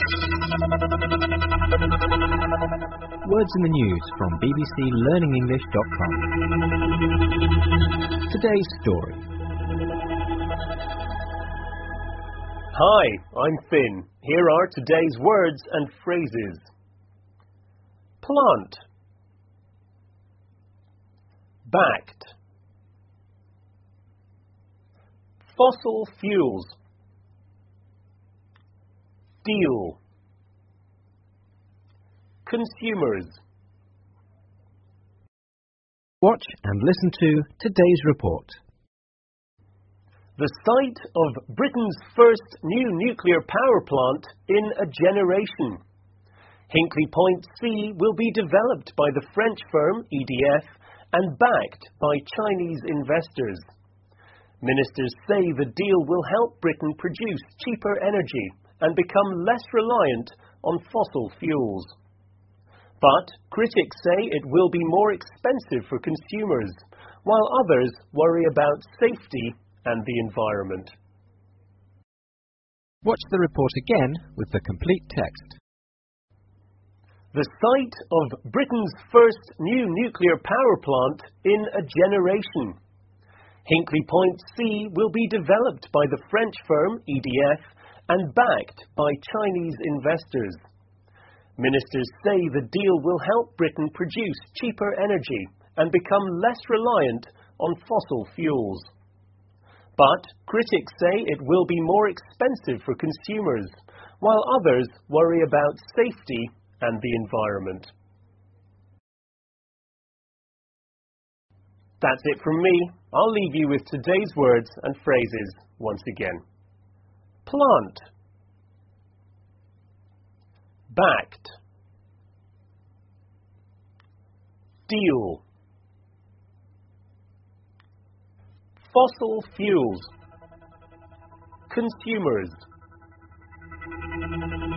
Words in the News from bbclearningenglish.com. Today's story. Hi, I'm Finn. Here are today's words and phrases. Plant. Backed. Fossil fuels. Deal. Consumers. Watch and listen to today's report. The site of Britain's first new nuclear power plant in a generation. Hinkley Point C will be developed by the French firm EDF and backed by Chinese investors. Ministers say the deal will help Britain produce cheaper energy and become less reliant on fossil fuels. But critics say it will be more expensive for consumers, while others worry about safety and the environment. Watch the report again with the complete text. The site of Britain's first new nuclear power plant in a generation. Hinkley Point C will be developed by the French firm EDF and backed by Chinese investors. Ministers say the deal will help Britain produce cheaper energy and become less reliant on fossil fuels. But critics say it will be more expensive for consumers, while others worry about safety and the environment. That's it from me. I'll leave you with today's words and phrases once again. Plant. Backed. Deal. Fossil fuels. Consumers.